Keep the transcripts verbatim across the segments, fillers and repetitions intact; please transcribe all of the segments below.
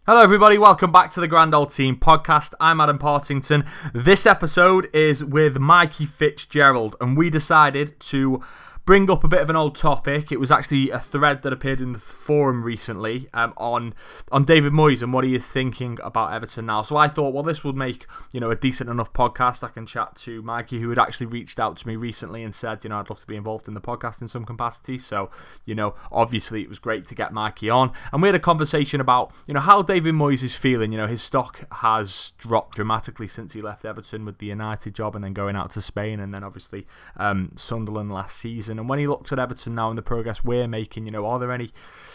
Hello everybody, welcome back to the Grand Old Team podcast. I'm Adam Partington. This episode is with Mikey Fitzgerald, and we decided to bring up a bit of an old topic. It was actually a thread that appeared in the forum recently um, on on David Moyes and what he is thinking about Everton now. So I thought, well, this would make, you know, a decent enough podcast. I can chat to Mikey, who had actually reached out to me recently and said, you know, I'd love to be involved in the podcast in some capacity. So, you know, obviously it was great to get Mikey on. And we had a conversation about, you know, how David Moyes is feeling. You know, his stock has dropped dramatically since he left Everton with the United job and then going out to Spain and then obviously um, Sunderland last season. And when he looks at Everton now and the progress we're making, you know, are there any,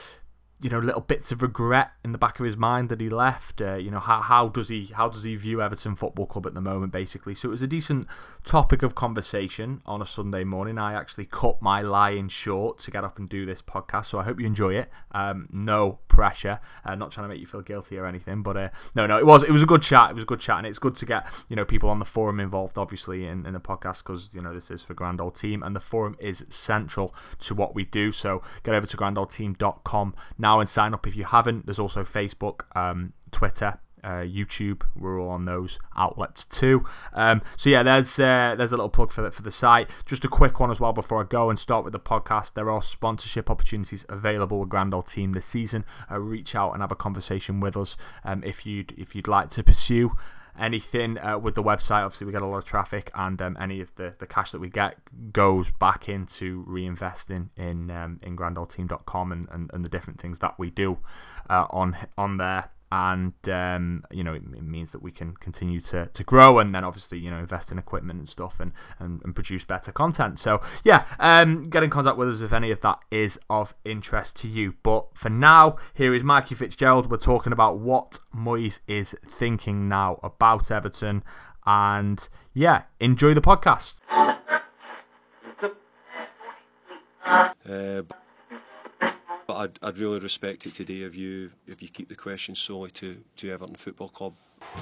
you know, little bits of regret in the back of his mind that he left? Uh, you know, how how does he how does he view Everton Football Club at the moment, basically? So it was a decent topic of conversation on a Sunday morning. I actually cut my lying short to get up and do this podcast, so I hope you enjoy it. Um, no pressure, uh, not trying to make you feel guilty or anything, but uh, no, no, it was it was a good chat. It was a good chat, and it's good to get, you know, people on the forum involved, obviously, in, in the podcast, because, you know, this is for Grand Old Team, and the forum is central to what we do. So get over to grand old team dot com now and sign up if you haven't. There's also Facebook, um, Twitter, uh, YouTube. We're all on those outlets too. Um, so yeah, there's uh, there's a little plug for the, for the site. Just a quick one as well before I go and start with the podcast. There are sponsorship opportunities available with Grand Old Team this season. Uh, reach out and have a conversation with us um, if you'd if you'd like to pursue anything uh, with the website. Obviously we get a lot of traffic, and um, any of the, the cash that we get goes back into reinvesting in um, in grand old team dot com and, and, and the different things that we do uh, on on there. And um, you know, it, it means that we can continue to, to grow, and then obviously, you know, invest in equipment and stuff, and, and, and produce better content. So yeah, um, get in contact with us if any of that is of interest to you. But for now, here is Mikey Fitzgerald. We're talking about what Moyes is thinking now about Everton, and yeah, enjoy the podcast. Uh, But I'd, I'd really respect it today if you if you keep the question solely to, to Everton Football Club.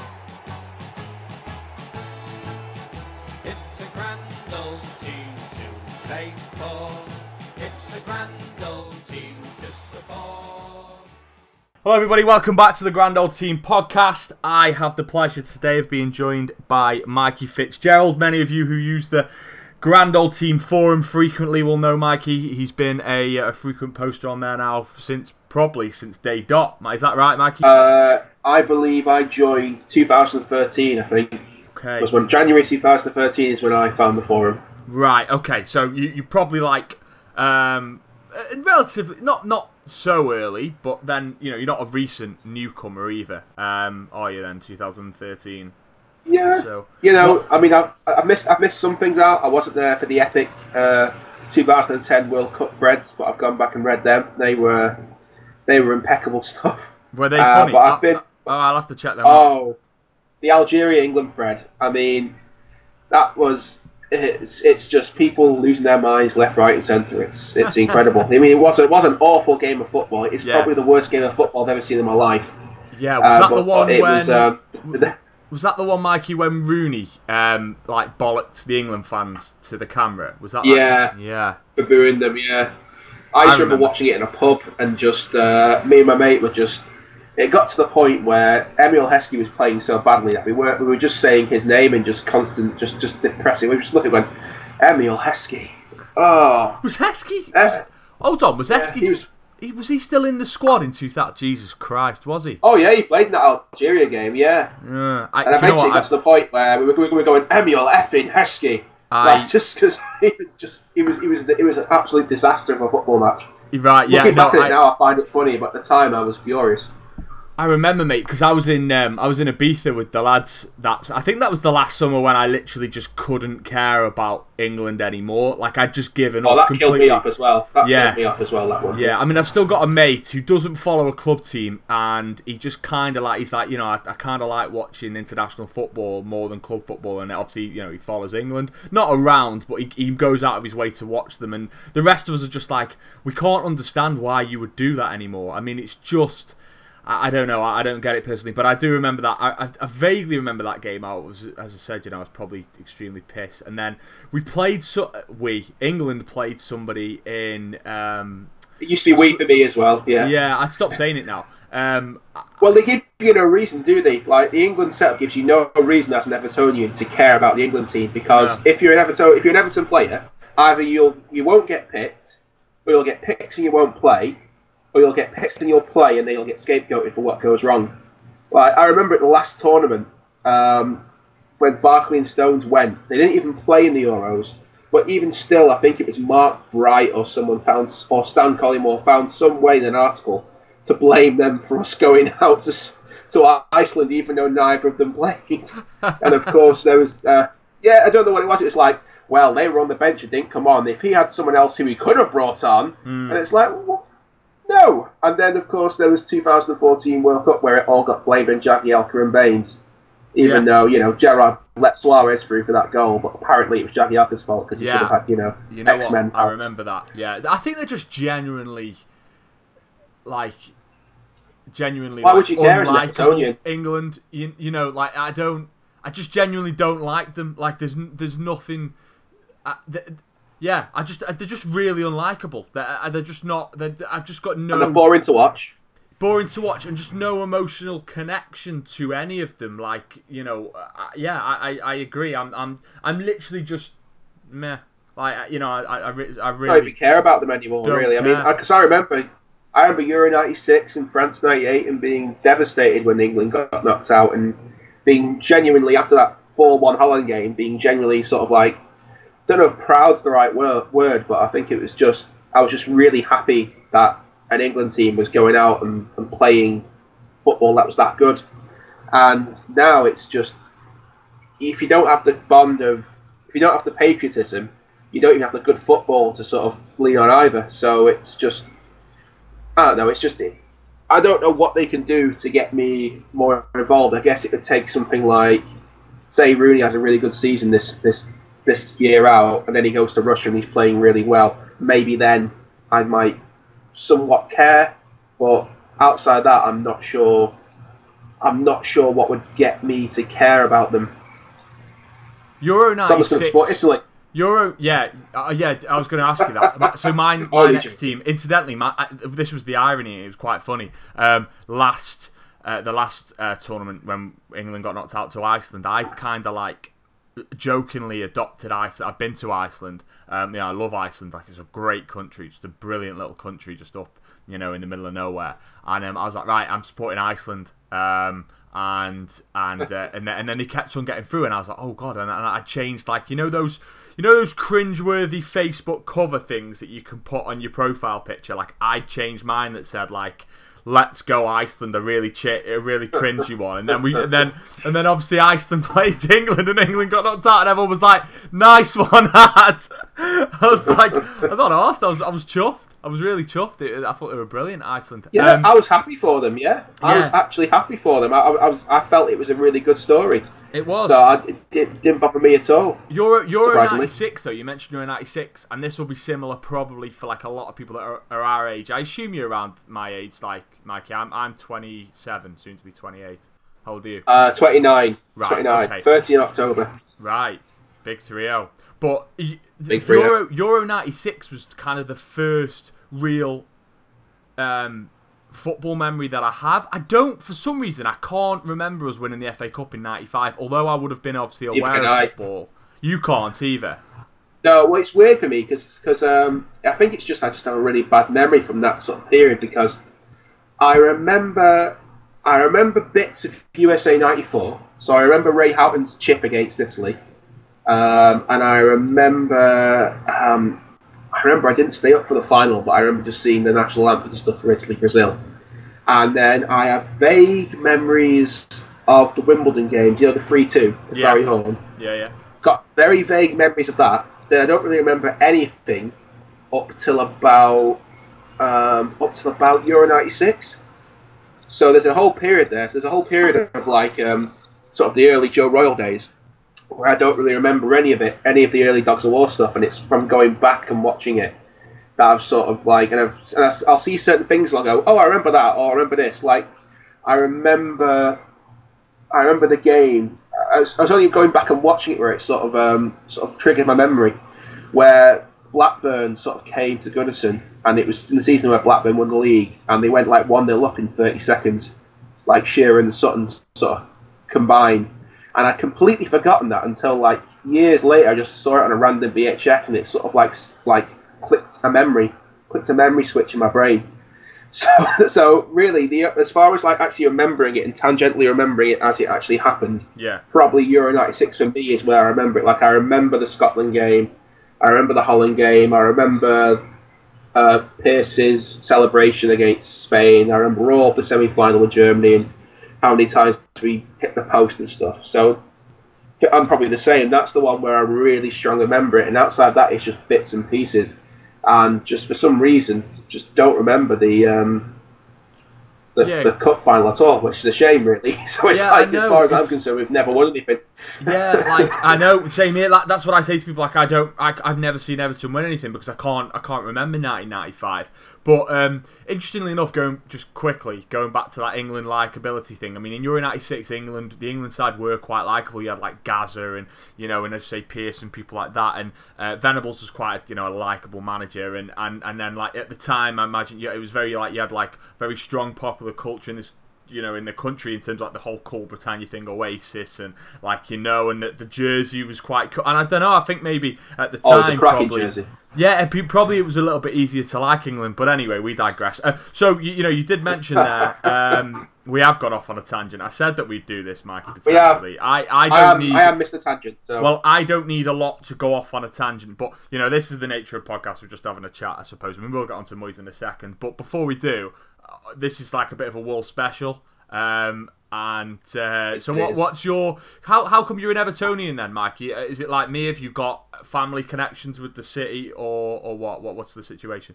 It's a grand old team to play for. It's a grand old team to support. Hello everybody, welcome back to the Grand Old Team podcast. I have the pleasure today of being joined by Mikey Fitzgerald. Many of you who use the Grand Old Team forum frequently will know Mikey. He's been a, a frequent poster on there now since probably since day dot. Is that right, Mikey? Uh, I believe I joined two thousand thirteen. I think. Okay. It was when January two thousand thirteen is when I found the forum. Right. Okay. So you you probably like um relatively not not so early, but then, you know, you're not a recent newcomer either. Um, are you then? two thousand thirteen. Yeah, so, you know, what? I mean, I've, I've missed I've missed some things out. I wasn't there for the epic uh, two thousand ten World Cup threads, but I've gone back and read them. They were they were impeccable stuff. Were they uh, funny? But I've been, oh, I'll have to check them out. Oh, the Algeria England thread. I mean, that was it's it's just people losing their minds left, right, and centre. It's it's incredible. I mean, it was it was an awful game of football. It's yeah. probably the worst game of football I've ever seen in my life. Yeah, was uh, that but, the one it when? Was, um, Was that the one, Mikey, when Rooney um, like bollocked the England fans to the camera? Was that? Yeah, like, yeah, for booing them. Yeah, I, I just remember, remember watching it in a pub, and just uh, me and my mate were just. It got to the point where Emile Heskey was playing so badly that we were we were just saying his name and just constant, just just depressing. We were just looking, going, Emile Heskey. Oh, was Heskey? Uh, Was, hold on, was yeah, Heskey? he was, He, was he still in the squad in two thousand? Jesus Christ, was he? oh yeah, he played in that Algeria game. Yeah. Yeah, I, And eventually it got to the point where we were, we were going, Emile effing Heskey. I, Like, just because he was just, he was, he was, it was an absolute disaster of a football match. right, yeah. Looking No, back at I, it now, I find it funny, but at the time I was furious. I remember, mate, because I was in um, I was in Ibiza with the lads. That's I think that was the last summer when I literally just couldn't care about England anymore. Like, I'd just given Oh, up that completely. killed me off as well. That Yeah. killed me off as well, that one. Yeah, I mean, I've still got a mate who doesn't follow a club team, and he just kind of like, he's like, you know, I, I kind of like watching international football more than club football, and obviously, you know, he follows England. Not around, but he, he goes out of his way to watch them, and the rest of us are just like, we can't understand why you would do that anymore. I mean, it's just... I don't know. I don't get it personally, but I do remember that. I, I vaguely remember that game. I was, as I said, you know, I was probably extremely pissed. And then we played. So we England played somebody in. Um, It used to be we for me as well. Yeah. Yeah, I stopped saying it now. Um, Well, they give you no reason, do they? Like the England setup gives you no reason as an Evertonian to care about the England team because No. if you're an Everton, if you're an Everton player, either you'll you won't get picked, or you'll get picked and you won't play, or you'll get picked and you'll play and then you'll get scapegoated for what goes wrong. Like I remember at the last tournament um, when Barkley and Stones went, they didn't even play in the Euros. But even still, I think it was Mark Bright or someone found, or Stan Collymore found some way in an article to blame them for us going out to to Iceland, even though neither of them played. And of course, there was, uh, yeah, I don't know what it was. It was like, well, they were on the bench and didn't come on. If he had someone else who he could have brought on, mm. and it's like, well, no. And then, of course, there was two thousand fourteen World Cup where it all got blamed on Jagielka and Baines. Even yes. though, you know, Gerrard let Suarez through for that goal, but apparently it was Jagielka's fault because he yeah. should have had, you know, you know X-Men what? I remember that, yeah. I think they're just genuinely, like, genuinely, Why like, would you care as an unlikable Evertonian? England. You, you know, like, I don't, I just genuinely don't like them. Like, there's there's nothing, uh, th- yeah, I just, they're just really unlikable. They're, they're just not, they're, I've just got no... And they're boring to watch. Boring to watch and just no emotional connection to any of them. Like, you know, uh, yeah, I, I, I agree. I'm I'm I'm literally just meh. Like, you know, I I, I really I don't even care about them anymore. Really, care. I mean, because I, I remember, I remember Euro ninety-six and France ninety-eight and being devastated when England got knocked out and being genuinely after that four one Holland game, being genuinely sort of like, don't know if proud's the right word, word, but I think it was just I was just really happy that an England team was going out and, and playing football that was that good. And now it's just, if you don't have the bond of, if you don't have the patriotism, you don't even have the good football to sort of lean on either. So it's just, I don't know, it's just, I don't know what they can do to get me more involved. I guess it could take something like, say Rooney has a really good season this, this, this year out, and then he goes to Russia and he's playing really well. Maybe then I might somewhat care, but outside that, I'm not sure. I'm not sure what would get me to care about them. Euro ninety-six. So Italy. Euro, yeah, uh, yeah. I was going to ask you that. So mine, my next team. Incidentally, my, uh, this was the irony. It was quite funny. Um, last, uh, the last uh, tournament when England got knocked out to Iceland, I kind of like jokingly adopted Iceland. I've been to Iceland. Um, yeah, I love Iceland. Like, it's a great country, just a brilliant little country, just up, you know, in the middle of nowhere. And um, I was like, right, I'm supporting Iceland. Um, and and uh, and then and then they kept on getting through, and I was like, oh god. And, and I changed, like, you know those, you know those cringeworthy Facebook cover things that you can put on your profile picture. Like, I changed mine that said like, "Let's go Iceland," a really ch- a really cringy one, and then we, and then, and then obviously Iceland played England, and England got knocked out, and everyone was like, "Nice one, Ad." I was like, I thought I was, I was, I was chuffed. I was really chuffed. I thought they were brilliant, Iceland. Yeah, um, I was happy for them. Yeah, I yeah. was actually happy for them. I, I was, I felt it was a really good story. It was. So I, it, it didn't bother me at all. Euro, Euro ninety-six, though, you mentioned Euro ninety-six, and this will be similar probably for like a lot of people that are, are our age. I assume you're around my age, like Mikey. I'm I'm twenty-seven, soon to be twenty-eight. How old are you? Uh, twenty-nine. Right, twenty-nine. okay. thirty in October. Right. Big three oh. But Big three oh. Euro, Euro ninety-six was kind of the first real um, football memory that I have. I don't, for some reason, I can't remember us winning the F A Cup in ninety-five, although I would have been obviously aware of I. football. You can't either. No, well, it's weird for me because um, I think it's just I just have a really bad memory from that sort of period because I remember I remember bits of U S A ninety-four. So I remember Ray Houghton's chip against Italy, um, and I remember um, I remember I didn't stay up for the final, but I remember just seeing the national anthem and stuff for Italy, Brazil, and then I have vague memories of the Wimbledon games. You know, the three two at Yeah. Barry Hall. Yeah, yeah. Got very vague memories of that. Then I don't really remember anything up till about um, up till about Euro ninety-six. So there's a whole period there. So there's a whole period of like um, sort of the early Joe Royal days where I don't really remember any of it, any of the early Dogs of War stuff, and it's from going back and watching it that I've sort of like, and, I've, and I'll see certain things and I'll go, oh, I remember that, or I remember this. Like I remember, I remember the game. I was, I was only going back and watching it where it sort of um, sort of triggered my memory, where Blackburn sort of came to Goodison, and it was in the season where Blackburn won the league, and they went like one nil up in thirty seconds, like Shearer and Sutton sort of combined. And I'd completely forgotten that until like years later. I just saw it on a random V H S, and it sort of like like clicked a memory, clicked a memory switch in my brain. So, so really, the as far as like actually remembering it and tangentially remembering it as it actually happened, yeah, probably Euro ninety-six for me is where I remember it. Like I remember the Scotland game, I remember the Holland game, I remember uh, Pearce's celebration against Spain. I remember all of the semi-final with Germany and how many times we hit the post and stuff. So I'm probably the same. That's the one where I really strongly remember it. And outside that, it's just bits and pieces. And just for some reason, just don't remember the um, the, yeah. the cup final at all, which is a shame, really. So it's yeah, like, know, as far as it's... I'm concerned, we've never won anything. Yeah, like I know, same here. Like, that's what I say to people. Like I don't, I, I've never seen Everton win anything because I can't, I can't remember nineteen ninety-five. But um, interestingly enough, going just quickly going back to that England likability thing. I mean, in Euro ninety-six, England, the England side were quite likable. You had like Gazza and you know, and as I say, Pearce and people like that. And uh, Venables was quite, you know, a likable manager. And, and and then like at the time, I imagine, yeah, it was very like you had like very strong popular culture in this. You know, in the country in terms of like the whole Cool Britannia thing, Oasis, and like you know, and the, the jersey was quite cool. And I don't know, I think maybe at the time, oh, it's a cracking probably, jersey. Yeah, it, probably it was a little bit easier to like England. But anyway, we digress. Uh, so you, you know, you did mention there. Um, we have got off on a tangent. I said that we'd do this, Mikey. Potentially, I I don't I am, need. I am Mister Tangent. So. Well, I don't need a lot to go off on a tangent, but you know, this is the nature of podcasts. We're just having a chat, I suppose. I mean, we'll get onto Moyes in a second, but before we do, uh, this is like a bit of a Wool special. Um, and uh, so what? What's your how? How come you're an Evertonian then, Mikey? Is it like me? Have you got family connections with the city, or or what? What what's the situation?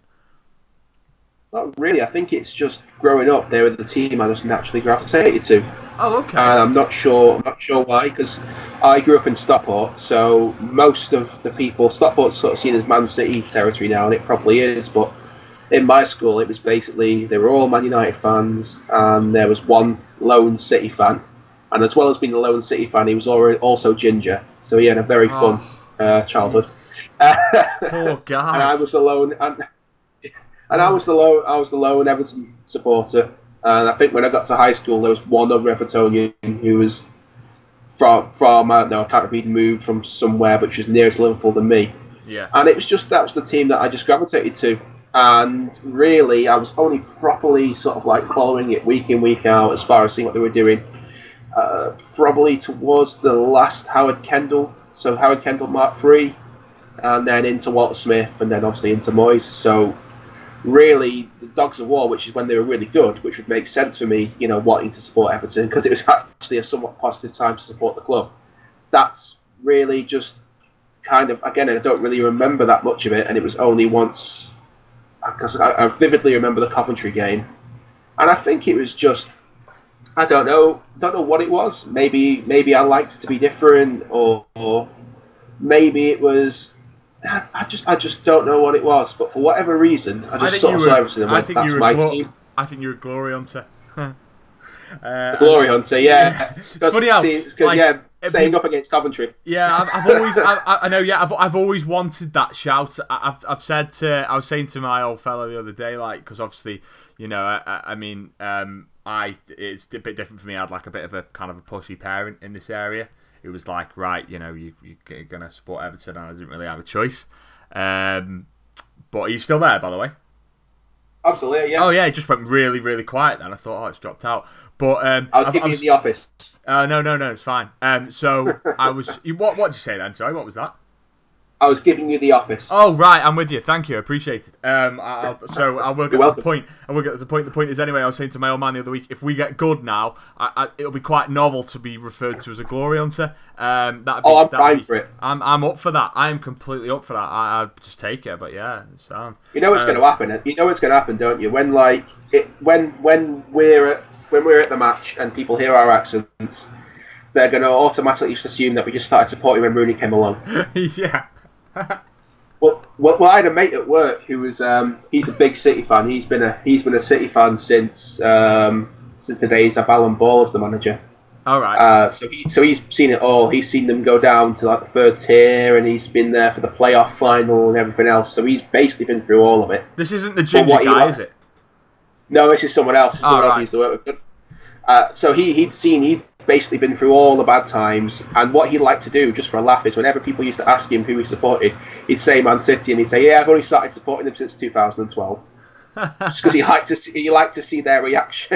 Not really. I think it's just growing up. They were the team I just naturally gravitated to. Oh, okay. And I'm not sure. I'm not sure why, because I grew up in Stockport. So most of the people, Stockport's sort of seen as Man City territory now, and it probably is, but. In my school, it was basically, they were all Man United fans, and there was one lone City fan. And as well as being a lone City fan, he was already also ginger. So he had a very fun oh, uh, childhood. Poor guy. And I was the lone, and, and I was the lone, I was the lone Everton supporter. And I think when I got to high school, there was one other Evertonian who was from, from I don't know, I can't remember, he'd moved from somewhere, which was nearest Liverpool than me. Yeah. And it was just, that was the team that I just gravitated to. And really, I was only properly sort of like following it week in, week out as far as seeing what they were doing. Uh, probably towards the last Howard Kendall, so Howard Kendall Mark three, and then into Walter Smith, and then obviously into Moyes. So really, the Dogs of War, which is when they were really good, which would make sense for me, you know, wanting to support Everton, because it was actually a somewhat positive time to support the club. That's really just kind of, again, I don't really remember that much of it, and it was only once... Because I, I vividly remember the Coventry game, and I think it was just, I don't know, don't know what it was. Maybe, maybe I liked it to be different, or, or maybe it was. I, I just, I just don't know what it was. But for whatever reason, I just I sort of saw everything and went, "That's my glo- team." I think you're a glory hunter. Uh, Glory Hunter, yeah. yeah. Funny how, because like, yeah, staying up against Coventry. Yeah, I've, I've always, I, I know, yeah, I've, I've always wanted that shout. I've, I've said to, I was saying to my old fellow the other day, like, because obviously, you know, I, I mean, um, I, it's a bit different for me. I had like a bit of a kind of a pushy parent in this area. It was like, right, you know, you, you're gonna support Everton, and I didn't really have a choice. Um, but are you still there, by the way? Absolutely, yeah. Oh yeah, it just went really, really quiet then. I thought, oh, it's dropped out. But um, I was giving you the office. Uh, no, no, no, it's fine. Um, so I was. What? What did you say then? Sorry, what was that? I was giving you the office. Oh right, I'm with you. Thank you, appreciate it. Um, I'll, so I will get to the point. I will get to the point. The point is anyway. I was saying to my old man the other week, if we get good now, I, I, it'll be quite novel to be referred to as a glory hunter. Um, that'd be, oh, I'm that'd fine be, for it. I'm, I'm up for that. I'm completely up for that. I, I just take it. But yeah, it sounds. You know what's um, going to happen. You know what's going to happen, don't you? When like it, when when we're at, when we're at the match and people hear our accents, they're going to automatically just assume that we just started supporting when Rooney came along. Yeah. Well, well, well, I had a mate at work who was um, he's a big City fan. He's been a he's been a City fan since um, since the days of Alan Ball as the manager. All right. Uh, so he, so he's seen it all. He's seen them go down to like the third tier, and he's been there for the playoff final and everything else. So he's basically been through all of it. This isn't the ginger what he guy, wa- is it? No, this is someone else. It's someone Oh, else right. who used to work with. Uh, so he he'd seen he'd basically been through all the bad times, and what he'd like to do, just for a laugh, is whenever people used to ask him who he supported, he'd say Man City, and he'd say, "Yeah, I've only started supporting them since two thousand twelve." Just because he liked to see, he liked to see their reaction.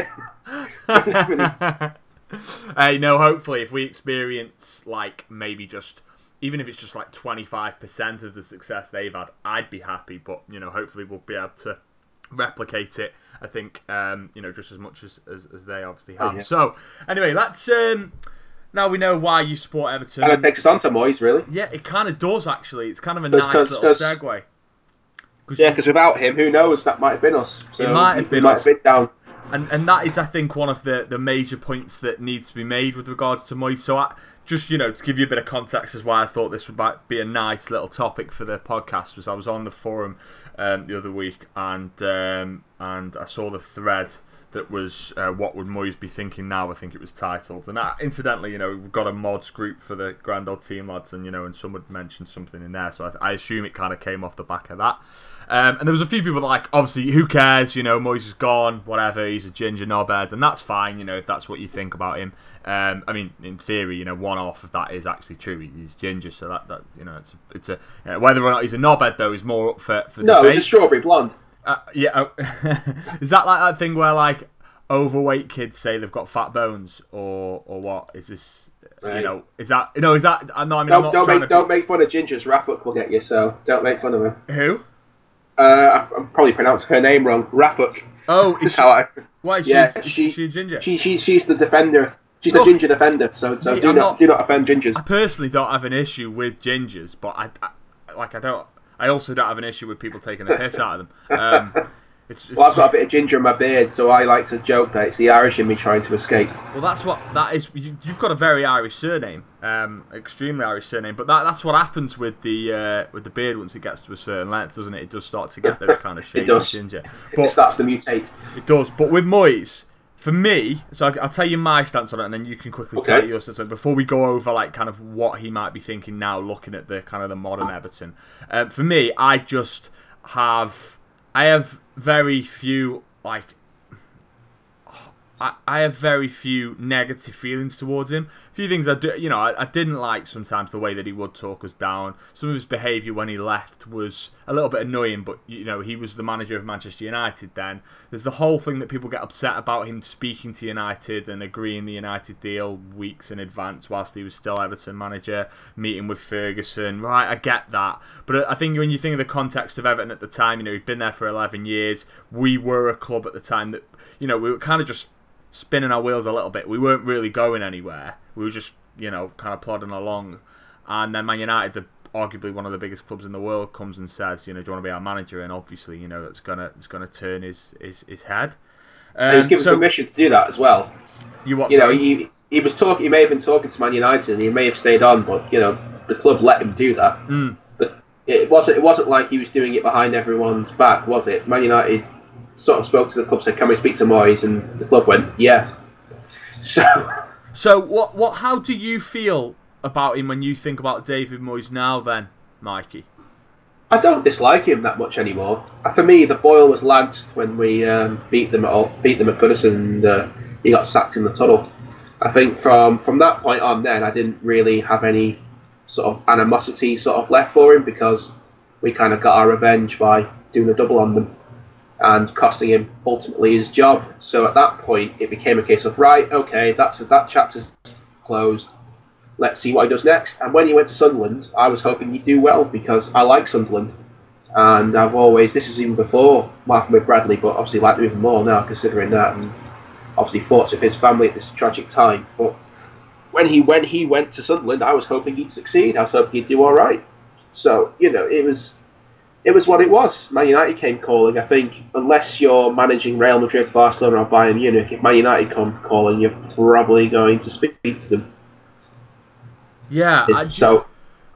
Hey, no, hopefully if we experience, like, maybe just, even if it's just like twenty-five percent of the success they've had, I'd be happy, but, you know, hopefully we'll be able to replicate it, I think, um, you know, just as much as, as, as they obviously have. Oh, yeah. So, anyway, let's, um, now we know why you support Everton. And it takes us on to Moyes, really. Yeah, it kind of does, actually. It's kind of a Cause, nice cause, little cause, segue. Cause Yeah, you- because without him, who knows? That might have been us. So It might have we been might us. have been down. And and that is, I think, one of the, the major points that needs to be made with regards to Moyes. So, I, just, you know, to give you a bit of context as why I thought this would be a nice little topic for the podcast, was I was on the forum um, the other week, and um, and I saw the thread that was uh, "What would Moyes be thinking now?" I think it was titled. And that, incidentally, you know, we've got a mods group for the Grand Old Team lads, and you know, and someone mentioned something in there, so I, I assume it kind of came off the back of that. Um, and there was a few people that, like, obviously, who cares, you know, Moyes is gone, whatever, he's a ginger knobhead, and that's fine, you know, if that's what you think about him. Um, I mean, in theory, you know, one off of that is actually true, he's ginger, so that, that you know, it's, it's a, you know, whether or not he's a knobhead, though, is more up for, for No, debate. it's a strawberry blonde. Uh, yeah, oh, is that like that thing where, like, overweight kids say they've got fat bones, or or what? Is this, Right. you know, is that, no, is that, no, I mean, I'm Don't, not don't trying make to... don't make fun of Ginger's. Rafuk will get you, so don't make fun of him. Who? Uh, I'm probably pronouncing her name wrong. Rafuk. Oh, is That's she, how I. why, is Yeah, she, is she- she a ginger? She, she, she's the defender. She's the Look, ginger defender. So, so mate, do I'm not, not- do not offend gingers. I personally don't have an issue with gingers, but I, I like I don't. I also don't have an issue with people taking the piss out of them. Um, it's, it's Well, I've got a bit of ginger in my beard, so I like to joke that it's the Irish in me trying to escape. well, that's what that is. You, you've got a very Irish surname, um, extremely Irish surname. But that that's what happens with the uh, with the beard once it gets to a certain length, doesn't it? It does start to get those kind of shades of does. ginger. It But starts to mutate. it does. But with Moyes, for me, so I'll, I'll tell you my stance on it, and then you can quickly Okay. tell your stance on it before we go over, like, kind of what he might be thinking now, looking at the kind of the modern Everton. Um, for me, I just have, I have very few, like, I, I have very few negative feelings towards him. A few things I do, you know, I, I didn't like sometimes the way that he would talk us down. Some of his behaviour when he left was a little bit annoying, but, you know, he was the manager of Manchester United then. There's the whole thing that people get upset about him speaking to United and agreeing the United deal weeks in advance whilst he was still Everton manager, meeting with Ferguson. Right, I get that. But I think when you think of the context of Everton at the time, you know, he'd been there for eleven years. We were a club at the time that, you know, we were kind of just spinning our wheels a little bit. We weren't really going anywhere. We were just, you know, kind of plodding along. And then Man United, the, arguably one of the biggest clubs in the world, comes and says, you know, do you want to be our manager? And obviously, you know, that's gonna it's gonna turn his his, his head. Um, And he's given so permission to do that as well. you what? You know, sorry? he he was talking. He may have been talking to Man United, and he may have stayed on, but you know, the club let him do that. Mm. But it wasn't. It wasn't like he was doing it behind everyone's back, was it? Man United sort of spoke to the club, said, "Can we speak to Moyes?" And the club went, "Yeah." So, So what what? How do you feel about him when you think about David Moyes now? Then, Mikey. I don't dislike him that much anymore. Uh, For me, the boil was lagged when we um, beat them at all, beat them at Goodison, and uh, he got sacked in the tunnel. I think from from that point on, then I didn't really have any sort of animosity sort of left for him because we kind of got our revenge by doing the double on them and costing him ultimately his job. So at that point, it became a case of right, okay, that's that chapter's closed. Let's see what he does next. And when he went to Sunderland, I was hoping he'd do well because I like Sunderland. And I've always, this was even before Markham with Bradley, but obviously like them even more now considering that. And obviously thoughts of his family at this tragic time. But when he when he went to Sunderland, I was hoping he'd succeed. I was hoping he'd do all right. So, you know, it was it was what it was. Man United came calling. I think unless you're managing Real Madrid, Barcelona or Bayern Munich, if Man United come calling, you're probably going to speak to them. Yeah. I, So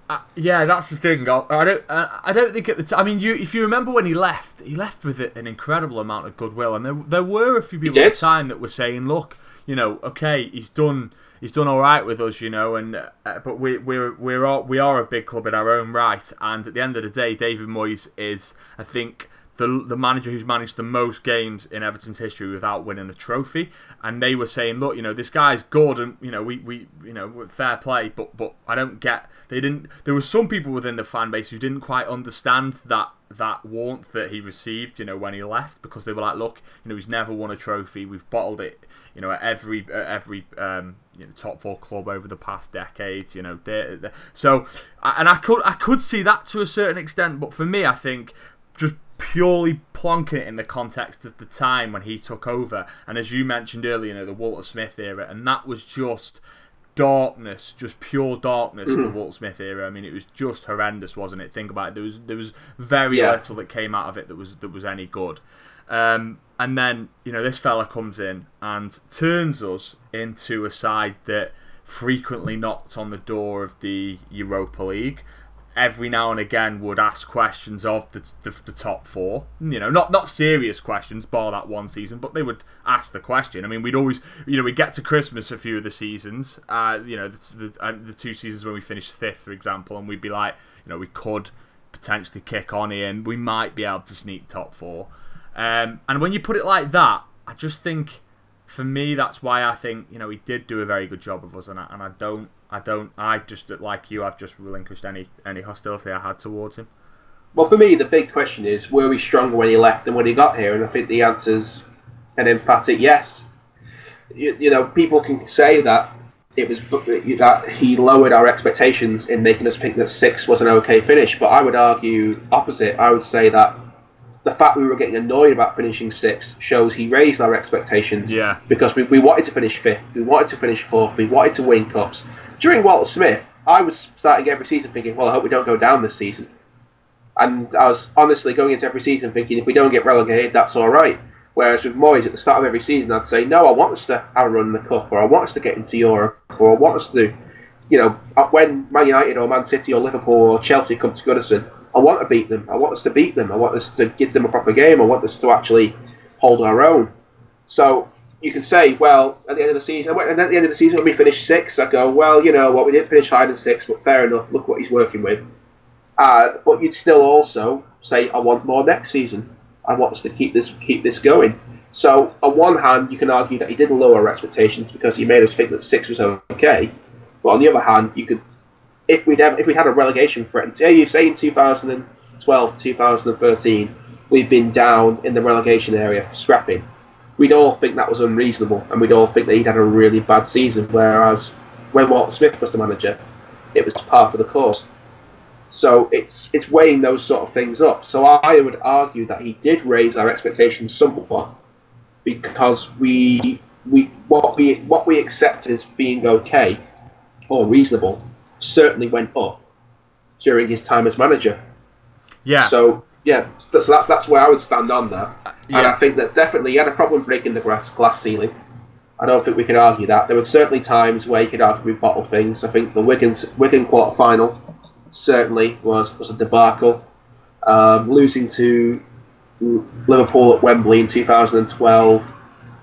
Uh, yeah, that's the thing. I, I don't. Uh, I don't think at the time. I mean, you if you remember when he left, he left with an incredible amount of goodwill, and there there were a few people at the time that were saying, "Look, you know, okay, he's done." He's done all right with us, you know, and uh, but we we're we're all, we are a big club in our own right. And at the end of the day, David Moyes is, I think, the the manager who's managed the most games in Everton's history without winning a trophy. And they were saying, look, you know, this guy's good, and you know, we, we you know, fair play, but but I don't get. They didn't. There were some people within the fan base who didn't quite understand that. that warmth that he received, you know, when he left, because they were like, look, you know, he's never won a trophy. We've bottled it, you know, at every at every um, you know, top four club over the past decades, you know. They're, they're, so, and I could I could see that to a certain extent, but for me, I think just purely plonking it in the context of the time when he took over, and as you mentioned earlier, you know, the Walter Smith era, and that was just darkness, just pure darkness. The Walt Smith era. I mean, it was just horrendous, wasn't it? Think about it. There was there was very yeah. little that came out of it that was that was any good. Um, and then you know this fella comes in and turns us into a side that frequently knocked on the door of the Europa League. Every now and again would ask questions of the, the the top four. You know, not not serious questions, bar that one season, but they would ask the question. I mean, we'd always, you know, we'd get to Christmas a few of the seasons, uh, you know, the, the, uh, the two seasons when we finished fifth, for example, and we'd be like, you know, we could potentially kick on here and we might be able to sneak top four. Um, and when you put it like that, I just think, for me, that's why I think, you know, he did do a very good job of us, and I, and I don't, I don't, I just, like you, I've just relinquished any any hostility I had towards him. Well, for me, the big question is, were we stronger when he left than when he got here? And I think the answer's an emphatic yes. You, you know, people can say that it was that he lowered our expectations in making us think that six was an okay finish, but I would argue opposite. I would say that the fact we were getting annoyed about finishing sixth shows he raised our expectations. Yeah. Because we, we wanted to finish fifth, we wanted to finish fourth, we wanted to win cups. During Walter Smith, I was starting every season thinking, well, I hope we don't go down this season. And I was honestly going into every season thinking, if we don't get relegated, that's all right. Whereas with Moyes, at the start of every season, I'd say, no, I want us to have a run in the cup, or I want us to get into Europe, or I want us to, you know, when Man United or Man City or Liverpool or Chelsea come to Goodison, I want to beat them. I want us to beat them. I want us to give them a proper game. I want us to actually hold our own. So you can say, well, at the end of the season, and at the end of the season when we finish sixth, I go, well, you know what, we didn't finish higher than sixth, but fair enough. Look what he's working with. Uh, but you'd still also say, I want more next season. I want us to keep this keep this going. So on one hand, you can argue that he did lower our expectations because he made us think that six was okay. But on the other hand, you could, if we'd ever, if we had a relegation threat, and say you say in two thousand twelve, two thousand thirteen, we've been down in the relegation area for scrapping, we'd all think that was unreasonable, and we'd all think that he'd had a really bad season. Whereas when Walter Smith was the manager, it was par for the course. So it's it's weighing those sort of things up. So I would argue that he did raise our expectations somewhat, because we we what we what we accept as being okay or reasonable certainly went up during his time as manager. Yeah. So yeah, that's that's that's where I would stand on that. Uh, yeah. And I think that definitely he had a problem breaking the glass glass ceiling. I don't think we can argue that. There were certainly times where you could argue we bottled things. I think the Wigan's Wigan quarter final certainly was, was a debacle. Um, losing to Liverpool at Wembley in two thousand twelve.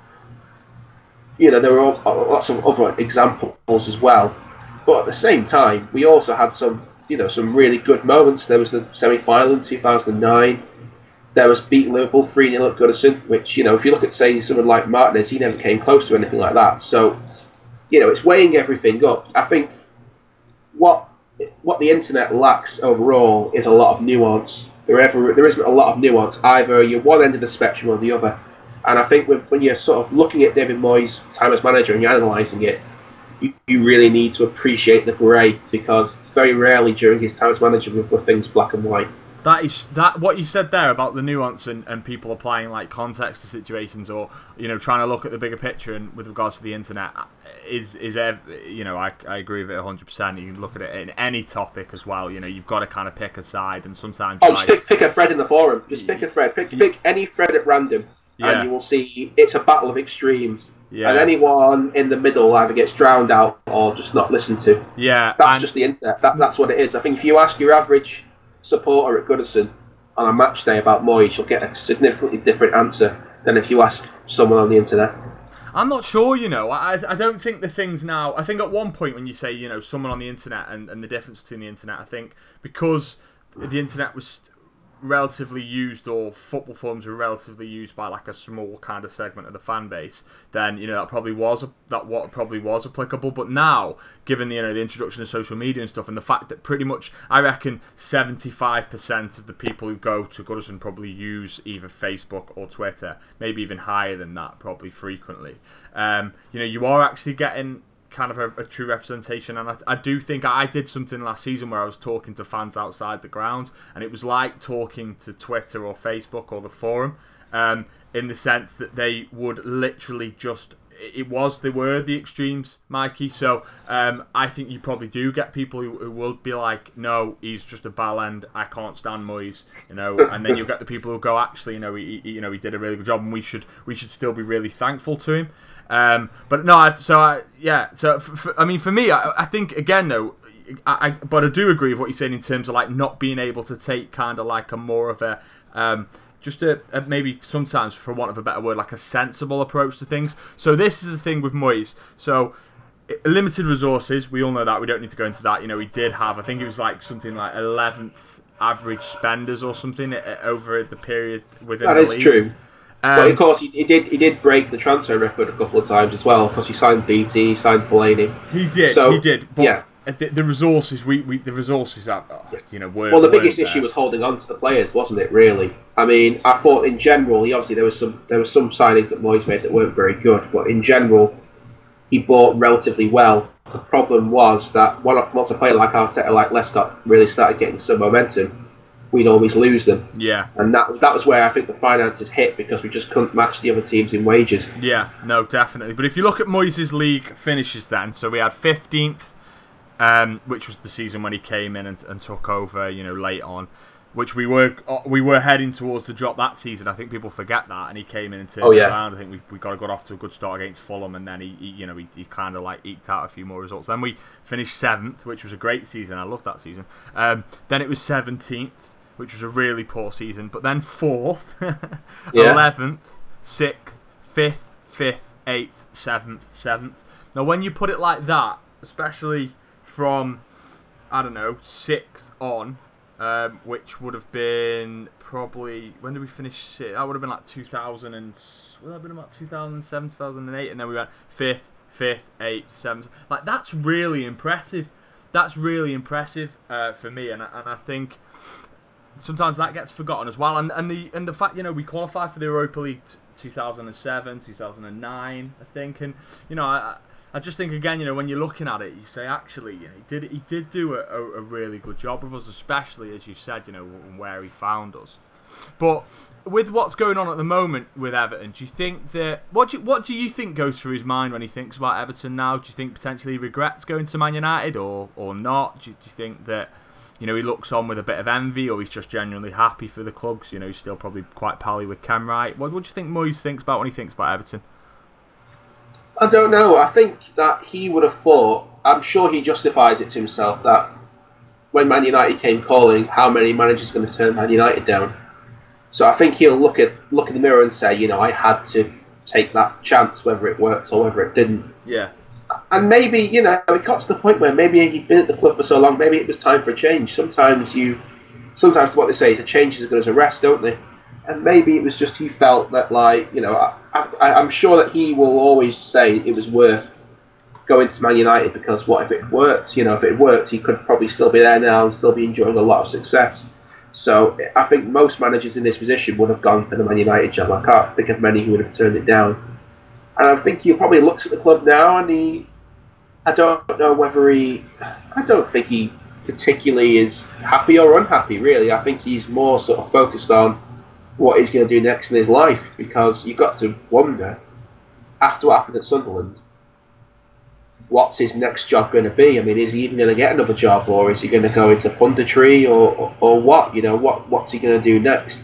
You know, there were all, lots of other examples as well. But at the same time, we also had some, you know, some really good moments. There was the semi-final in two thousand nine. There was beating Liverpool three nil at Goodison, which, you know, if you look at, say, someone like Martinez, he never came close to anything like that. So, you know, it's weighing everything up. I think what what the internet lacks overall is a lot of nuance. There ever there isn't a lot of nuance. Either you're one end of the spectrum or the other. And I think when, when you're sort of looking at David Moyes' time as manager and you're analysing it, you, you really need to appreciate the grey, because very rarely during his time as manager were things black and white. That is that what you said there about the nuance and, and people applying like context to situations, or you know trying to look at the bigger picture and with regards to the internet is is you know I, I agree with it one hundred percent. You can look at it in any topic as well. You know you've got to kind of pick a side, and sometimes oh just like, pick, pick a thread in the forum. Just pick a thread. Pick pick any thread at random, yeah. And you will see it's a battle of extremes. Yeah. And anyone in the middle either gets drowned out or just not listened to. Yeah. That's and, just the internet. That, that's what it is. I think if you ask your average supporter at Goodison on a match day about Moyes, you'll get a significantly different answer than if you ask someone on the internet. I'm not sure, you know. I, I don't think the things now... I think at one point when you say, you know, someone on the internet and, and the difference between the internet, I think because the internet was relatively used, or football forums were relatively used by like a small kind of segment of the fan base, then you know that probably was that what probably was applicable. But now, given the you know the introduction of social media and stuff, and the fact that pretty much I reckon seventy-five percent of the people who go to Goodison probably use either Facebook or Twitter, maybe even higher than that, probably frequently. Um, you know, you are actually getting kind of a, a true representation, and I, I do think I did something last season where I was talking to fans outside the grounds, and it was like talking to Twitter or Facebook or the forum, um, in the sense that they would literally just it was they were the extremes, Mikey. So um, I think you probably do get people who, who will be like, no, he's just a ball end, I can't stand Moyes, you know. And then you'll get the people who go, actually, you know, he, he you know he did a really good job, and we should we should still be really thankful to him. Um, but no, I, so I, yeah, so for, for, I mean, for me, I, I think again though. I, I, but I do agree with what you're saying in terms of like not being able to take kind of like a more of a um, just a, a maybe sometimes, for want of a better word, like a sensible approach to things. So this is the thing with Moyes. So limited resources, we all know that. We don't need to go into that. You know, he did have, I think it was like something like eleventh average spenders or something over the period within that the is league. True. Um, but of course, he, he did he did break the transfer record a couple of times as well, because he signed Beattie, he signed Fellaini. He did, so, he did. But yeah. The, the resources, we, we the resources are, you know, were well, the biggest there. issue was holding on to the players, wasn't it? Really, I mean, I thought in general, he obviously there was some there were some signings that Moyes made that weren't very good, but in general, he bought relatively well. The problem was that once a player like Arteta, like Lescott, really started getting some momentum, we'd always lose them. Yeah, and that that was where I think the finances hit, because we just couldn't match the other teams in wages. Yeah, no, definitely. But if you look at Moyes' league finishes, then so we had fifteenth. Um, which was the season when he came in and, and took over, you know, late on, which we were we were heading towards the drop that season. I think people forget that, and he came in and turned oh, yeah. it around. I think we we got got off to a good start against Fulham, and then he, he you know he, he kind of like eked out a few more results. Then we finished seventh, which was a great season. I loved that season. Um, then it was seventeenth, which was a really poor season. But then fourth, yeah. eleventh, sixth, fifth, fifth, eighth, seventh, seventh. Now, when you put it like that, especially from, I don't know, sixth on, um, which would have been probably, when did we finish sixth? That would have been like two thousand and, would that have been about two thousand seven, two thousand eight, and then we went fifth, fifth, eighth, seventh. Like, that's really impressive. That's really impressive uh, for me, and, and I think sometimes that gets forgotten as well. And, and the and the fact, you know, we qualified for the Europa League t- two thousand seven, two thousand nine, I think, and, you know, I I just think, again, you know, when you're looking at it, you say, actually, you know, he did he did do a, a, a really good job with us, especially, as you said, you know, where he found us. But with what's going on at the moment with Everton, do you think that what do you, what do you think goes through his mind when he thinks about Everton now? Do you think potentially he regrets going to Man United, or or not? Do you, do you think that, you know, he looks on with a bit of envy, or he's just genuinely happy for the club? Cause, you know, he's still probably quite pally with Ken Wright. What, what do you think Moyes thinks about when he thinks about Everton? I don't know. I think that he would have thought, I'm sure he justifies it to himself, that when Man United came calling, how many managers are going to turn Man United down? So I think he'll look at look in the mirror and say, you know, I had to take that chance, whether it worked or whether it didn't. Yeah. And maybe, you know, it got to the point where maybe he'd been at the club for so long, maybe it was time for a change. Sometimes you, sometimes what they say is a change is as good as a rest, don't they? And maybe it was just he felt that, like, you know, I, I, I'm sure that he will always say it was worth going to Man United, because what if it worked? You know, if it worked, he could probably still be there now and still be enjoying a lot of success. So I think most managers in this position would have gone for the Man United job. I can't think of many who would have turned it down. And I think he probably looks at the club now, and he, I don't know whether he, I don't think he particularly is happy or unhappy, really. I think he's more sort of focused on what he's going to do next in his life, because you've got to wonder, after what happened at Sunderland, what's his next job going to be? I mean, is he even going to get another job, or is he going to go into punditry, or, or, or what? You know, what what's he going to do next?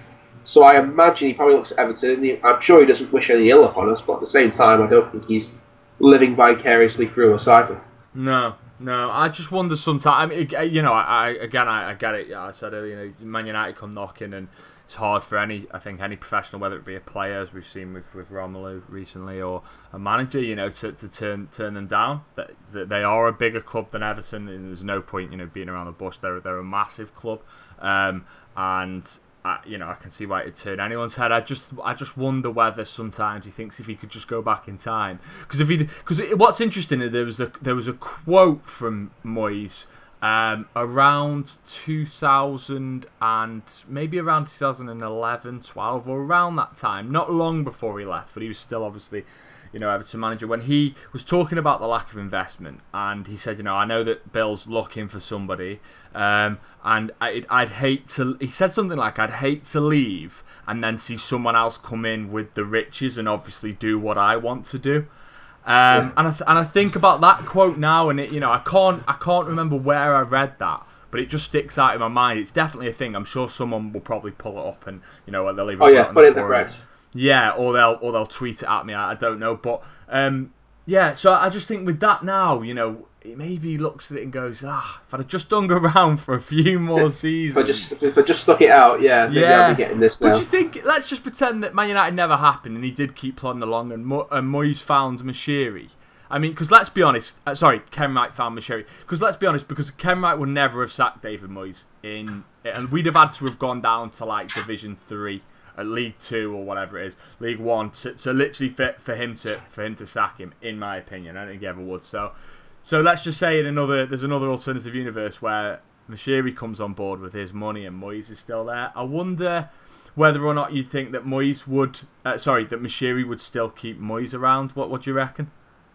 So I imagine he probably looks at Everton. He, I'm sure he doesn't wish any ill upon us, but at the same time, I don't think he's living vicariously through us either. No, no. I just wonder sometimes. I mean, you know, I, I again, I, I get it. Yeah, I said earlier, you know, Man United come knocking, and it's hard for any, I think, any professional, whether it be a player, as we've seen with, with Romelu recently, or a manager, you know, to, to turn turn them down. That, that they are a bigger club than Everton, and there's no point, you know, being around the bush. They're they're a massive club, um, and. I, you know, I can see why it'd turn anyone's head. I just, I just wonder whether sometimes he thinks if he could just go back in time, because if he, because what's interesting is there was a, there was a quote from Moyes um, around two thousand and maybe around two thousand eleven, twelve, or around that time, not long before he left, but he was still obviously, you know, Everton manager, when he was talking about the lack of investment, and he said, you know, I know that Bill's looking for somebody, um, and I'd, I'd hate to, he said something like, I'd hate to leave and then see someone else come in with the riches and obviously do what I want to do. Um, and I th- and I think about that quote now, and it, you know, I can't I can't remember where I read that, but it just sticks out in my mind. It's definitely a thing. I'm sure someone will probably pull it up and, you know, they'll leave it. Oh yeah, put it in the thread. Yeah, or they'll or they'll tweet it at me. I, I don't know, but um, yeah. So I just think with that now, you know, maybe he looks at it and goes, ah, if I'd have just hung around for a few more seasons, if I just if I just stuck it out, yeah, maybe yeah. I'll be getting this now. But do you think? Let's just pretend that Man United never happened, and he did keep plodding along, and, Mo- and Moyes found Moshiri. I mean, because let's be honest. Uh, sorry, Ken Wright found Moshiri. Because let's be honest, because Ken Wright would never have sacked David Moyes in, and we'd have had to have gone down to like Division Three. At League Two or whatever it is, League One, to, to literally fit for him to for him to sack him. In my opinion, I don't think he ever would. So, so let's just say in another there's another alternative universe where Moshiri comes on board with his money and Moyes is still there. I wonder whether or not you think that Moyes would, uh, sorry, that Moshiri would still keep Moyes around. What what do you reckon?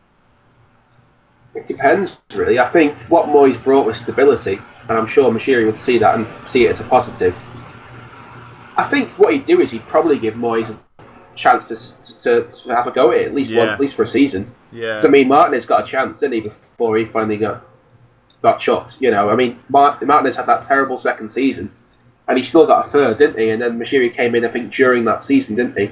It depends, really. I think what Moyes brought was stability, and I'm sure Moshiri would see that and see it as a positive. I think what he'd do is he'd probably give Moyes a chance to to, to have a go at it, at least yeah. one, at least for a season. Yeah. So, I mean, Martinez got a chance, didn't he, before he finally got got chucked? You know, I mean, Martinez had that terrible second season, and he still got a third, didn't he? And then Moshiri came in, I think, during that season, didn't he?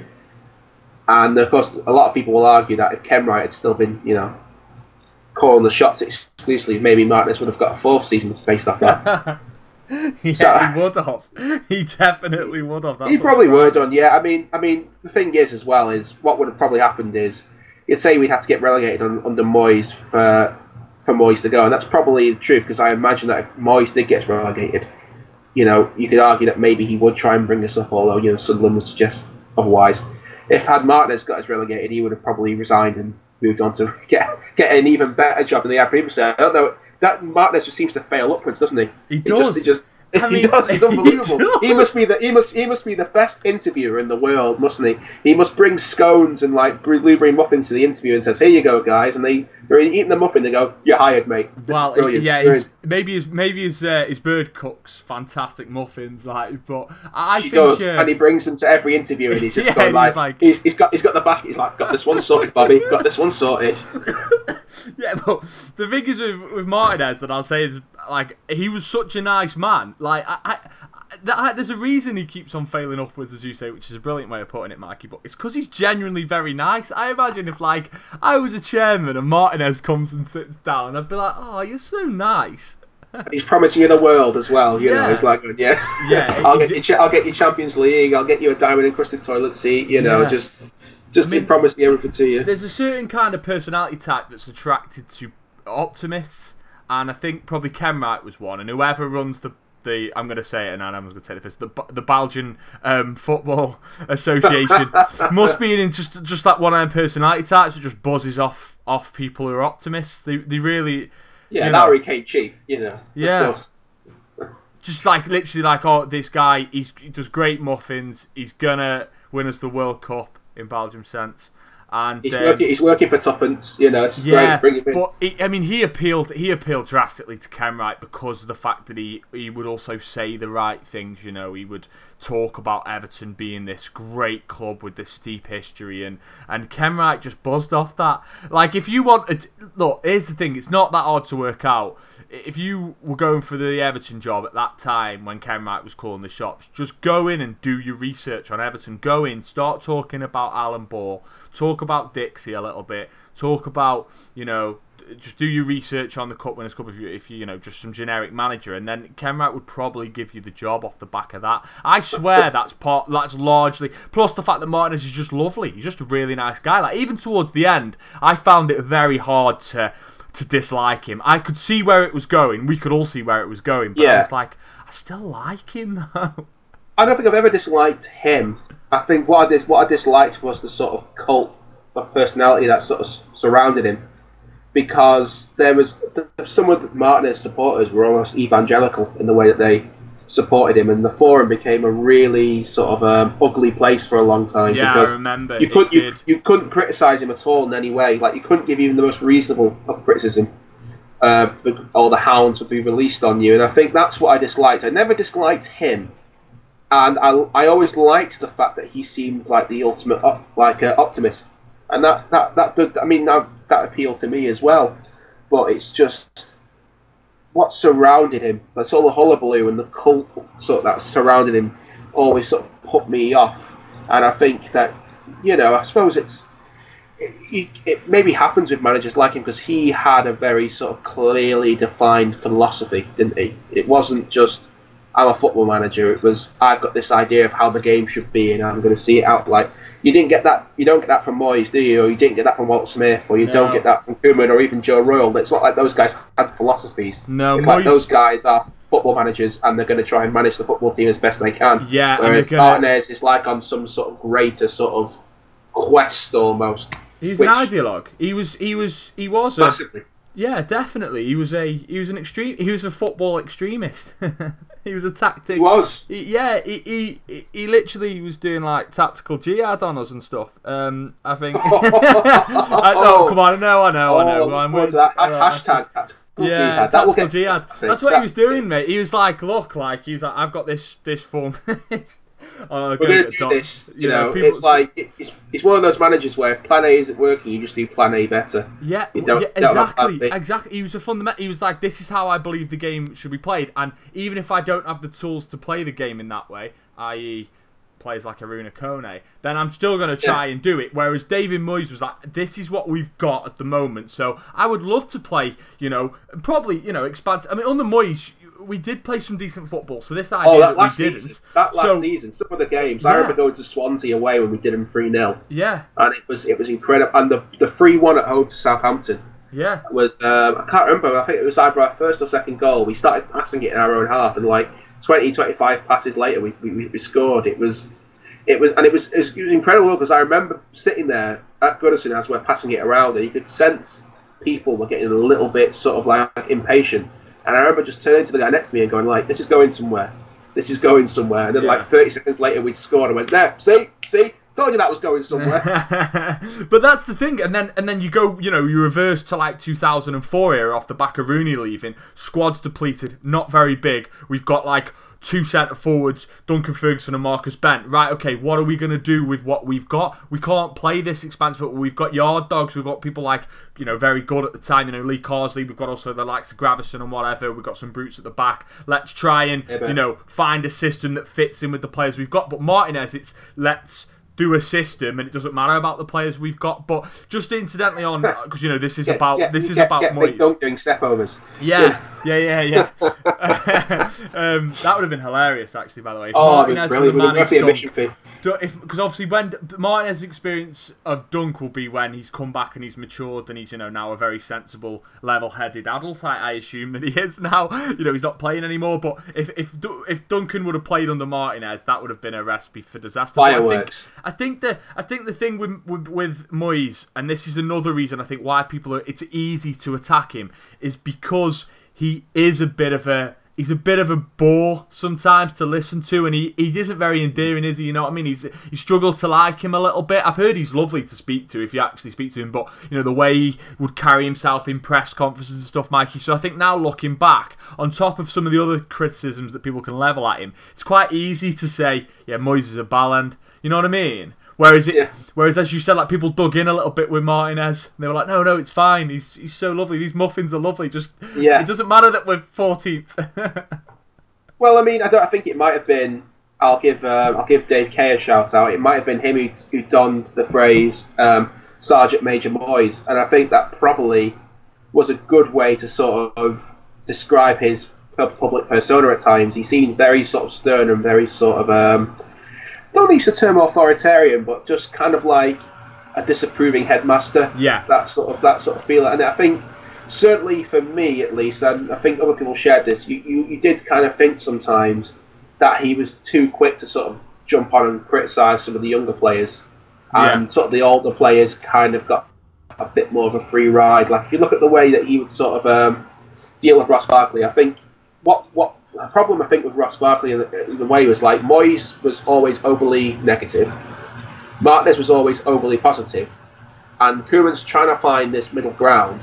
And of course, a lot of people will argue that if Ken Wright had still been, you know, calling the shots exclusively, maybe Martinez would have got a fourth season based off that. yeah, so, he would have. He definitely would have. That's he probably would have done. Yeah, I mean, I mean, the thing is, as well, is what would have probably happened is you'd say we'd have to get relegated on, under Moyes for for Moyes to go, and that's probably the truth because I imagine that if Moyes did get relegated, you know, you could argue that maybe he would try and bring us up, although you know Sunderland would suggest otherwise. If had Martinez got us relegated, he would have probably resigned and moved on to get get an even better job than they had previously. I don't know. That Martinez just seems to fail upwards, doesn't he? He does. He just, he, just, I mean, he does. He's unbelievable. He, does. he must be the he must he must be the best interviewer in the world, mustn't he? He must bring scones and like blueberry muffins to the interview and says, "Here you go, guys," and they they're eating the muffin. They go, "You're hired, mate." This well, is brilliant. yeah, Brilliant. his, maybe his maybe his uh, his bird cooks fantastic muffins, like. But I He think does, uh, and he brings them to every interview, and he's just yeah, going he's like, like- he's, he's got he's got the basket. He's like, "Got this one sorted, Bobby. Got this one sorted." Yeah, but the thing is with, with Martinez that I'll say is like he was such a nice man. Like I, I, that, I, there's a reason he keeps on failing upwards, as you say, which is a brilliant way of putting it, Mikey. But it's because he's genuinely very nice. I imagine if like I was a chairman and Martinez comes and sits down, I'd be like, "Oh, you're so nice." He's promising you the world as well. You Yeah. know, he's like, "Yeah, Yeah, I'll he's- get you, cha- I'll get you Champions League. I'll get you a diamond encrusted toilet seat. You know, Yeah. just, just I mean, promising everything to you." There's a certain kind of personality type that's attracted to optimists, and I think probably Ken Wright was one. And whoever runs the the I'm going to say it, and I'm going to take the piss. The the Belgian um, Football Association must be in just just that one of them personality types that just buzzes off off people who are optimists. They they really Yeah, you that know. or he came cheap. You know. Yeah. Of course. Just like literally like, oh, this guy, he's, he does great muffins. He's gonna win us the World Cup in Belgium sense, And he's um, working. He's working for tuppence. You know, it's yeah, great. Bring it in. but he, I mean, he appealed. He appealed drastically to Kenwright because of the fact that he he would also say the right things. You know, he would talk about Everton being this great club with this steep history, and and Kenwright just buzzed off that. Like, if you want, a, look, here's the thing: it's not that hard to work out. If you were going for the Everton job at that time when Kenwright was calling the shots, just go in and do your research on Everton. Go in, start talking about Alan Ball, talk about Dixie a little bit, talk about, you know, just do your research on the Cup Winners' Cup if you, if you, you know, just some generic manager, and then Kenwright would probably give you the job off the back of that. I swear that's part, that's largely, plus the fact that Martinez is just lovely. He's just a really nice guy. Like, even towards the end, I found it very hard to to dislike him. I could see where it was going. We could all see where it was going, but Yeah. I was like, I still like him though. I don't think I've ever disliked him. I think what I dis- what I disliked was the sort of cult of personality that sort of s- surrounded him, because there was the, some of Martinez's supporters were almost evangelical in the way that they supported him, and the forum became a really sort of um, ugly place for a long time. Yeah, because I remember. You it could you, did. you couldn't criticise him at all in any way. Like, you couldn't give even the most reasonable of criticism, uh, or the hounds would be released on you. And I think that's what I disliked. I never disliked him. And I, I always liked the fact that he seemed like the ultimate op, like uh, optimist, and that that that did, I mean that, that appealed to me as well. But it's just what surrounded him. That's all the hullabaloo and the cult sort of that surrounded him always sort of put me off. And I think that, you know, I suppose it's it, it maybe happens with managers like him because he had a very sort of clearly defined philosophy, didn't he? It wasn't just, I'm a football manager. It was, I've got this idea of how the game should be, and I'm going to see it out. Like, you didn't get that. You don't get that from Moyes, do you? Or you didn't get that from Walt Smith, or you No. don't get that from Koeman or even Joe Royle. It's not like those guys had philosophies. No, it's Moyes- like those guys are football managers, and they're going to try and manage the football team as best they can. Yeah, and Whereas they're gonna- Martinez is like on some sort of greater sort of quest almost. He's which- an ideologue. He was. He was. He was. A, Massively. yeah, definitely. He was a. He was an extreme. He was a football extremist. He was a tactic. He was. He, yeah, he, he he literally was doing like tactical jihad on us and stuff. Um, I think. I, no, come on, I know, I know, I know. Oh, I'm what's with- that? uh, Hashtag tactical Yeah, jihad. That will tactical get- jihad. I think That's what that- he was doing, mate. He was like, look, like he was like, I've got this this form. Oh, We're gonna going get to do docked. this. You know, people- it's like it, it's, it's one of those managers where if Plan A isn't working, you just do Plan A better. Yeah, You don't- yeah, don't have exactly, that bit. exactly. He was a fundamental. He was like, "This is how I believe the game should be played," and even if I don't have the tools to play the game in that way, that is, players like Aruna Kone, then I'm still going to try Yeah. and do it. Whereas David Moyes was like, "This is what we've got at the moment." So I would love to play, you know, probably, you know, expand. I mean, under Moyes, we did play some decent football. So this idea Oh, that that last we didn't. season. That last so, season, some of the games. Yeah. I remember going to Swansea away when we did them three nil, Yeah, and it was it was incredible. And the the three one at home to Southampton yeah. was um, I can't remember. I think it was either our first or second goal. We started passing it in our own half, and like twenty, twenty-five passes later, we we, we scored. It was. It was, and it was, it was, it was incredible because I remember sitting there at Goodison as we're passing it around, and you could sense people were getting a little bit sort of like impatient. And I remember just turning to the guy next to me and going like, "This is going somewhere. This is going somewhere." And then Yeah. like thirty seconds later, we'd scored. and went, "There, see, see, told you that was going somewhere." But that's the thing, and then and then you go, you know, you reverse to like two thousand four era off the back of Rooney leaving. Squad's depleted, not very big. We've got like two centre forwards, Duncan Ferguson and Marcus Bent. Right, okay, what are we going to do with what we've got? We can't play this expansive football. We've got yard dogs. We've got people like, you know, very good at the time, you know, Lee Carsley. We've got also the likes of Gravison and whatever. We've got some brutes at the back. Let's try and, Yeah, but- you know, find a system that fits in with the players we've got. But Martinez, it's let's do a system, and it doesn't matter about the players we've got. But just incidentally on, because you know this is Get- about get- this is get- about get Big Moyes. Dunk doing step overs. Yeah, yeah, yeah, yeah. um, that would have been hilarious, actually. By the way, if Oh, it was Martinez brilliant. would have It would be a managed mission fee. because obviously when Martinez's experience of Dunk will be when he's come back and he's matured and he's, you know, now a very sensible, level-headed adult. I, I assume that he is now. You know, he's not playing anymore. But if if Du- if Duncan would have played under Martinez, that would have been a recipe for disaster. But Fireworks. I think I think the I think the thing with, with with Moyes, and this is another reason I think why people are it's easy to attack him, is because he is a bit of a he's a bit of a bore sometimes to listen to, and he, he isn't very endearing, is he? You know what I mean? He's you struggle to like him a little bit. I've heard he's lovely to speak to if you actually speak to him, but you know the way he would carry himself in press conferences and stuff, Mikey. So I think now looking back, on top of some of the other criticisms that people can level at him, it's quite easy to say, yeah, Moyes is a ballad. You know what I mean? Whereas, it, yeah. whereas as you said, like people dug in a little bit with Martinez. They were like, no, no, it's fine. He's he's so lovely. These muffins are lovely. Just yeah. It doesn't matter that we're fourteenth. Well, I mean, I don't. I think it might have been. I'll give um, I'll give Dave Kay a shout out. It might have been him who, who donned the phrase um, Sergeant Major Moyes, and I think that probably was a good way to sort of describe his public persona at times. He seemed very sort of stern and very sort of. Um, Don't use the term authoritarian, but just kind of like a disapproving headmaster. Yeah, that sort of that sort of feeling. And I think certainly for me, at least, and I think other people shared this. You, you, you did kind of think sometimes that he was too quick to sort of jump on and criticise some of the younger players, and yeah. sort of the older players kind of got a bit more of a free ride. Like if you look at the way that he would sort of um, deal with Ross Barkley, I think what what. The problem, I think, with Ross Barkley in the, in the way was like Moyes was always overly negative, Martinez was always overly positive, and Koeman's trying to find this middle ground,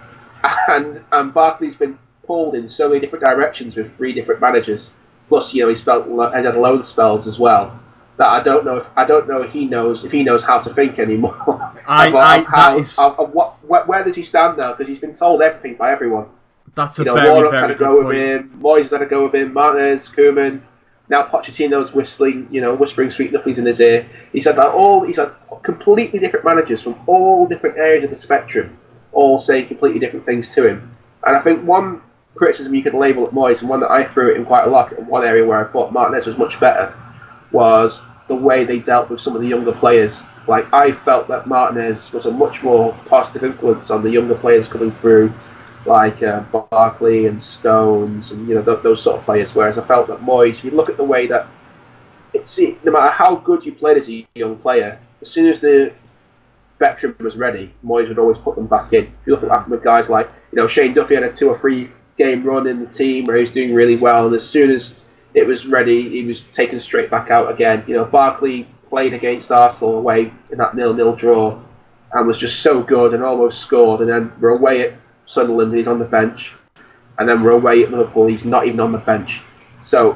and and Barkley's been pulled in so many different directions with three different managers. Plus, you know, he's felt he had loan spells as well. That I don't know if I don't know if he knows if he knows how to think anymore. I, of, I of how, is... of, of what where, where does he stand now? Because he's been told everything by everyone. That's a you know, very, Warnock's very had a good go point. with him. Moyes had a go with him. Martinez, Koeman. Now Pochettino's whistling, you know, whispering sweet nothings in his ear. He's had that all. He's had completely different managers from all different areas of the spectrum, all saying completely different things to him. And I think one criticism you could label at Moyes, and one that I threw at him quite a lot, and one area where I thought Martinez was much better, was the way they dealt with some of the younger players. Like I felt that Martinez was a much more positive influence on the younger players coming through, like uh, Barkley and Stones and you know th- those sort of players. Whereas I felt that Moyes, if you look at the way that it's no matter how good you played as a young player, as soon as the veteran was ready, Moyes would always put them back in. If you look at with guys like you know Shane Duffy had a two or three game run in the team where he was doing really well, and as soon as it was ready, he was taken straight back out again. You know Barkley played against Arsenal away in that nil-nil draw and was just so good and almost scored, and then we're away at Sunderland, he's on the bench, and then we're away at Liverpool, he's not even on the bench. So,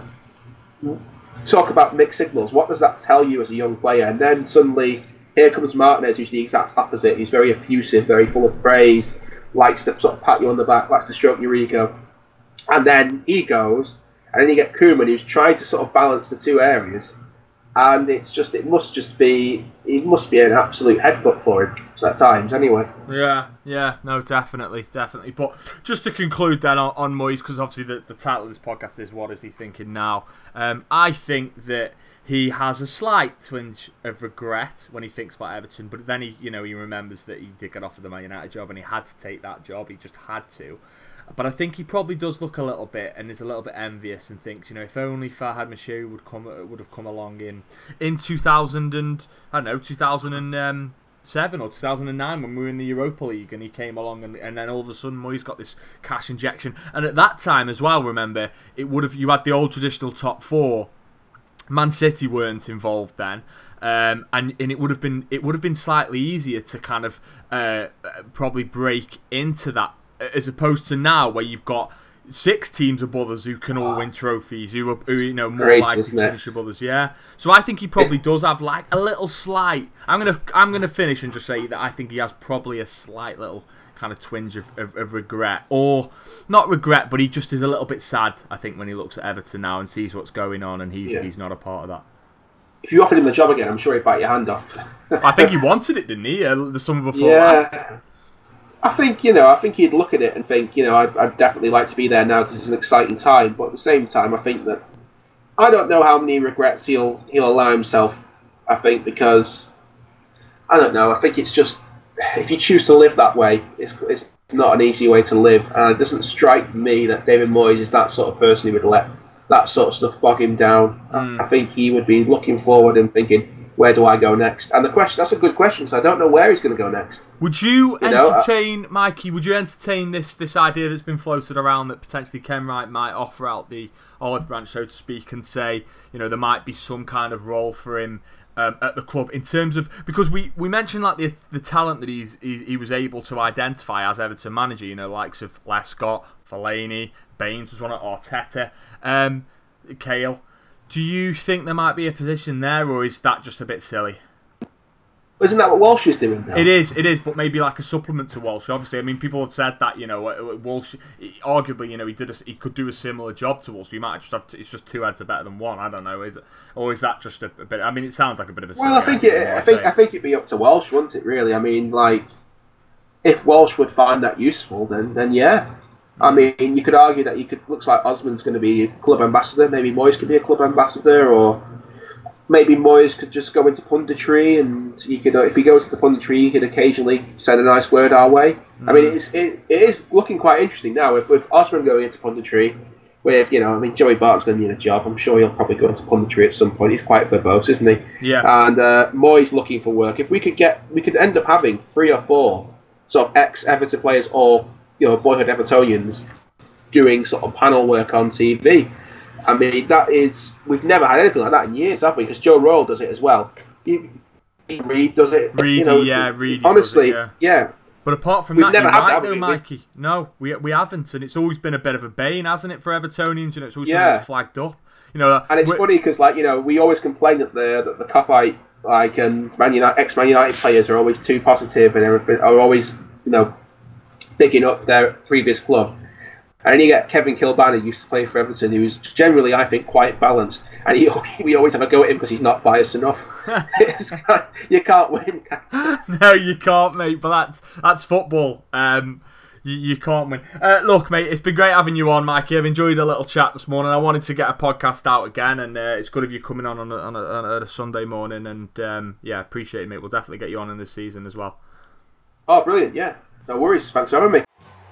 talk about mixed signals. What does that tell you as a young player? And then suddenly, here comes Martinez, who's the exact opposite. He's very effusive, very full of praise, likes to sort of pat you on the back, likes to stroke your ego. And then he goes, and then you get Koeman, who's trying to sort of balance the two areas. And it's just, it must just be, it must be an absolute headbutt for him at times, anyway. Yeah, yeah, no, definitely, definitely. But just to conclude then on, on Moyes, because obviously the, the title of this podcast is What Is He Thinking Now? Um, I think that he has a slight twinge of regret when he thinks about Everton, but then he, you know, he remembers that he did get offered the Man United job and he had to take that job. He just had to. But I think he probably does look a little bit and is a little bit envious and thinks, you know, if only Farhad Moshiri would come would have come along in in two thousand and I don't know two thousand seven or two thousand nine when we were in the Europa League and he came along and, and then all of a sudden Moyes got this cash injection, and at that time as well, remember, it would have you had the old traditional top four. Man City weren't involved then, um, and and it would have been it would have been slightly easier to kind of uh, probably break into that, as opposed to now where you've got six teams above us who can all win trophies, who are who, you know more Great, likely to finish above us. Yeah, so I think he probably does have like a little slight. I'm gonna I'm gonna finish and just say that I think he has probably a slight little kind of twinge of, of, of regret, or not regret, but he just is a little bit sad, I think, when he looks at Everton now and sees what's going on, and he's yeah. he's not a part of that. If you offered him the job again, I'm sure he'd bite your hand off. I think he wanted it, didn't he? Uh, the summer before yeah. last. I think, you know, I think he'd look at it and think, you know, I'd, I'd definitely like to be there now because it's an exciting time. But at the same time, I think that I don't know how many regrets he'll he'll allow himself. I think because I don't know. I think it's just if you choose to live that way, it's it's not an easy way to live, and it doesn't strike me that David Moyes is that sort of person who would let that sort of stuff bog him down. Mm. I think he would be looking forward and thinking, where do I go next? And the question, that's a good question, because I don't know where he's going to go next. Would you, You know, entertain, Mikey, would you entertain this this idea that's been floated around that potentially Ken Wright might offer out the olive branch, so to speak, and say, you know, there might be some kind of role for him um, at the club in terms of, because we, we mentioned like the the talent that he's he, he was able to identify as Everton manager, you know, likes of Lescott, Fellaini, Baines was one at Arteta, um, Cahill. Do you think there might be a position there, or is that just a bit silly? Isn't that what Walsh is doing now? It is, it is, but maybe like a supplement to Walsh. Obviously, I mean, people have said that, you know, Walsh, arguably, you know, he did a, he could do a similar job to Walsh. You might just have to, it's just two heads are better than one. I don't know, is it, or is that just a, a bit? I mean, it sounds like a bit of a. Well, I think it. I think I think it'd be up to Walsh, wouldn't it? Really, I mean, like, if Walsh would find that useful, then then yeah. I mean, you could argue that you could. Looks like Osman's going to be a club ambassador. Maybe Moyes could be a club ambassador, or maybe Moyes could just go into punditry, and he could, if he goes into punditry, he could occasionally send a nice word our way. Mm. I mean, it's it, it is looking quite interesting now with, with Osman going into punditry. With, you know, I mean, Joey Bart's going to need a job. I'm sure he'll probably go into punditry at some point. He's quite verbose, isn't he? Yeah. And uh, Moyes looking for work. If we could get, we could end up having three or four sort of ex-Everton players or, you know, boyhood Evertonians doing sort of panel work on T V. I mean, that is, we've never had anything like that in years, have we? Because Joe Royle does it as well. You, Reed does it. Reedy, you know, yeah, Reedy honestly, does it, yeah. yeah. But apart from We've that, never you're had right that, though, we? Mikey. No, we we haven't, and it's always been a bit of a bane, hasn't it, for Evertonians? You know, it's always Yeah. something that's flagged up. You know, And it's funny because, like, you know, we always complain that the that the Copite, like, and Man United, ex-Man United players are always too positive and everything, are always, you know, picking up their previous club. And then you get Kevin Kilbane, who used to play for Everton, who's generally, I think, quite balanced. And he, we always have a go at him because he's not biased enough. It's, you can't win. No, you can't, mate. But that's that's football. Um, you, you can't win. Uh, look, mate, it's been great having you on, Mikey. I've enjoyed a little chat this morning. I wanted to get a podcast out again, and uh, it's good of you coming on on a, on a, on a Sunday morning. And um, yeah, appreciate it, mate. We'll definitely get you on in this season as well. Oh, brilliant! Yeah, no worries. Thanks for having me.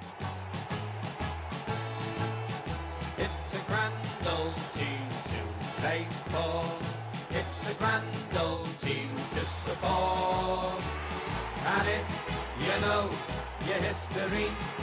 It's a grand old team to play for. It's a grand old team to support. And if you know your history,